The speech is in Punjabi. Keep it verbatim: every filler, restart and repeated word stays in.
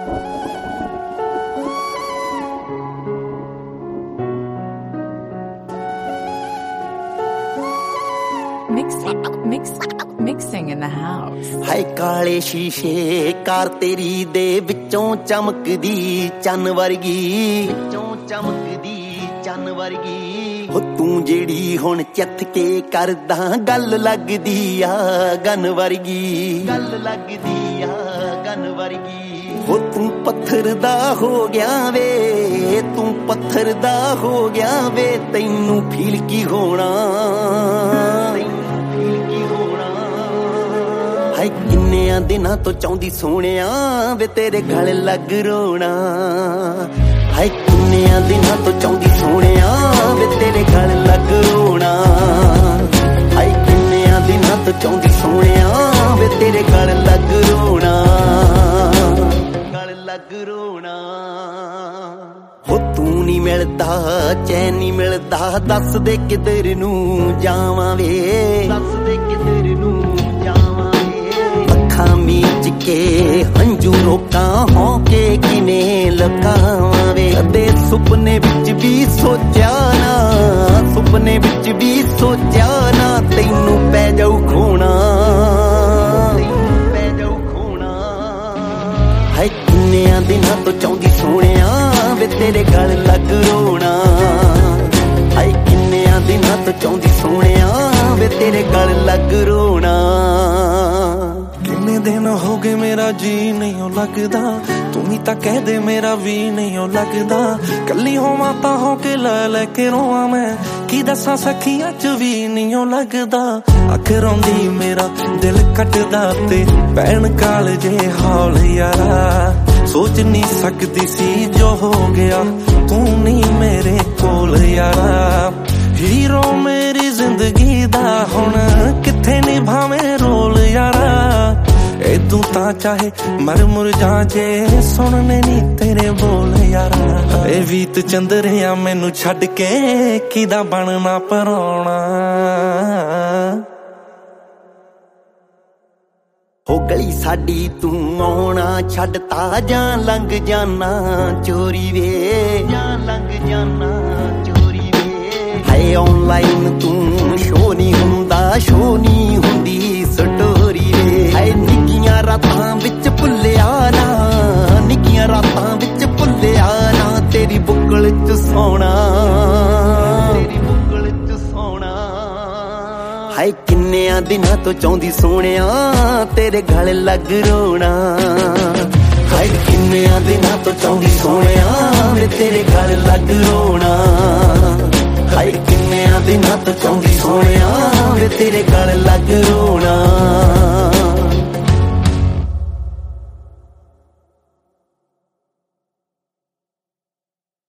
Mix, mix, mixing in the house. ਹਾਏ ਕਾਲੇ ਸ਼ੀਸ਼ੇ ਕਾਰ ਤੇਰੀ ਦੇ ਵਿੱਚੋਂ ਚਮਕਦੀ ਚੰਨ ਵਰਗੀ, ਵਿੱਚੋਂ ਚਮਕਦੀ ਚੰਨ ਵਰਗੀ। ਹੋ ਤੂੰ ਜਿਹੜੀ ਹੁਣ ਚੱਥ ਕੇ ਕਰਦਾ ਗੱਲ ਲੱਗਦੀ ਆ ਗਨ ਵਰਗੀ, ਗੱਲ ਲੱਗਦੀ ਆ ਗਨ ਵਰਗੀ। ਹੋ ਤੂੰ ਪੱਥਰ ਦਾ ਹੋ ਗਿਆ ਵੇ, ਤੂੰ ਪੱਥਰ ਦਾ ਹੋ ਗਿਆ ਵੇ, ਤੈਨੂੰ ਫੀਲ ਕੀ ਹੋਣਾ, ਹਾਏ ਕਿੰਨਿਆਂ ਦਿਨਾਂ ਤੋਂ ਚਾਹੁੰਦੀ ਸੋਹਣਿਆ ਵੇ ਤੇਰੇ ਗਲ ਲੱਗ ਰੋਣਾ। ਹਾਏ ਕਿੰਨਿਆਂ ਦਿਨਾਂ ਤੋਂ ਚਾਹੁੰਦੀ ਸੋਹਣਿਆ ਵੇ ਤੇਰੇ ਗਲ ਲੱਗ ਰੋਣਾ। ਹਾਏ ਕਿੰਨਿਆਂ ਦਿਨਾਂ ਤੋਂ ਚਾਹੁੰਦੀ ਸੋਹਣਿਆ ਵੇ ਤੇਰੇ ਗਲ ਲੱਗ ਰੋਣਾ, ਗਲ ਲੱਗ ਰੋਣਾ। ਹੋ ਤੂੰ ਨੀ ਮਿਲਦਾ ਚੈਨ ਨੀ ਮਿਲਦਾ, ਦੱਸ ਦੇ ਕਿਧਰ ਨੂੰ ਜਾਵਾਂ ਵੇ, ਦੱਸ ਦੇ ਕਿਧਰ ਨੂੰ ਮੀਚ ਕੇ ਹੰਝੂ ਰੋਕਾਂ ਹੋ ਕੇ ਕਿਨੇ ਲਕਾਵਾਂ ਵੇ। ਕਦੇ ਸੁਪਨੇ ਵਿੱਚ ਵੀ ਸੋਚਿਆ ਨਾ, ਸੁਪਨੇ ਵਿੱਚ ਵੀ ਸੋਚਿਆ ਨਾ, ਤੈਨੂੰ ਪੈ ਜਾਊ ਖੋਣਾ, ਤੈਨੂੰ ਪੈ ਜਾਊ ਖੋਣਾ। ਹਾਏ ਕਿੰਨਿਆਂ ਦਿਨਾਂ ਤੋਂ ਚਾਹੁੰਦੀ ਸੋਹਣਿਆ ਵੇ ਤੇਰੇ ਗਲ ਲੱਗ ਰੋਣਾ। ਹਾਏ ਕਿੰਨਿਆਂ ਦਿਨਾਂ ਤੋਂ ਚਾਹੁੰਦੀ ਸੋਹਣਿਆ ਵੇ ਤੇਰੇ ਗਲ ਲੱਗ ਰੋਣਾ। ਕਿੰਨੇ ਦਿਨ ਹੋ ਗਏ ਮੇਰਾ ਜੀ ਨਹੀਂ ਉਹ ਲੱਗਦਾ, ਤੂੰ ਵੀ ਤਾਂ ਕਹਿ ਦੇ ਮੇਰਾ ਵੀ ਨਹੀਂ ਉਹ ਲੱਗਦਾ। ਕੱਲੀ ਹੋਵਾਂ ਤਾਂ ਹੋ ਕੇ ਲੈ ਲੈ ਕੇ ਰੋਵਾਂ ਮੈਂ, ਕੀ ਦੱਸਾਂ ਸਖੀਆਂ ਚ ਵੀ ਨਹੀਂ ਉਹ ਲੱਗਦਾ। ਅੱਖ ਰੋਂਦੀ ਮੇਰਾ ਦਿਲ ਕੱਟਦਾ ਤੇ ਭੈਣ ਕਾਲਜੇ ਹੌਲ ਯਾਰਾ। ਸੋਚ ਨਹੀਂ ਸਕਦੀ ਸੀ ਜੋ ਹੋ ਗਿਆ, ਤੂੰ ਨਹੀਂ ਮੇਰੇ ਕੋਲ ਯਾਰਾ। ਹੀਰੋ ਮੇਰੀ ਜ਼ਿੰਦਗੀ ਦਾ ਹੁਣ ਕਿੱਥੇ ਨਿਭਾਵੇਂ ਰੋਲ ਯਾਰਾ। ਏਦੂ ਤਾਂ ਚਾਹੇ ਮਰ ਮੁਰ ਜਾ ਜੇ ਸੁਣਨੇ ਨੀ ਤੇਰੇ ਬੋਲ ਯਾਰਾ। ਏ ਵੀਤ ਚੰਦਰਿਆ ਮੈਨੂੰ ਛੱਡ ਕੇ ਕਿਦਾ ਬਣਨਾ ਪਰਾਉਣਾ। ਹੋ ਗਲੀ ਸਾਡੀ ਤੂੰ ਆਉਣਾ ਛੱਡਤਾ ਜਾਂ ਲੰਘ ਜਾਣਾ ਚੋਰੀ ਵੇ, ਜਾਂ ਲੰਘ ਜਾਣਾ ਚੋਰੀ ਵੇ। ਹਾਏ ਆਨਲਾਈਨ ਤੂੰ ਸ਼ੋ ਨਹੀਂ ਹੁੰਦਾ, ਸ਼ੋ ਨਹੀਂ ਹੁੰਦੀ ਸਟੋਰੀ ਵੇ। ਹਾਏ ਨਿੱਕੀਆਂ ਰਾਤਾਂ ਵਿੱਚ ਭੁੱਲਿਆ ਨਾ, ਨਿੱਕੀਆਂ ਰਾਤਾਂ ਵਿੱਚ ਭੁੱਲਿਆ ਨਾ, ਤੇਰੀ ਬੁੱਕਲ ਚ ਸੌਣਾ, ਤੇਰੀ ਬੁੱਕਲ ਚ ਸੌਣਾ। ਹਾਏ ਕਿੰਨਿਆਂ ਦਿਨਾਂ ਤੋਂ ਚਾਹੁੰਦੀ ਸੋਹਣਿਆ ਤੇਰੇ ਗਲ ਲੱਗ ਰੋਣਾ। ਹਾਏ ਕਿੰਨਿਆਂ ਦਿਨਾਂ ਤੋਂ ਚਾਹੁੰਦੀ ਸੋਹਣਿਆ ਵੇ ਤੇਰੇ ਗਲ ਲੱਗ ਰੋਣਾ। ਹਾਏ ਕਿੰਨਿਆਂ ਦਿਨਾਂ ਤੋਂ ਚਾਹੁੰਦੀ ਸੋਹਣਿਆ ਵੇ ਤੇਰੇ ਗਲ ਲੱਗ ਰੋਣਾ।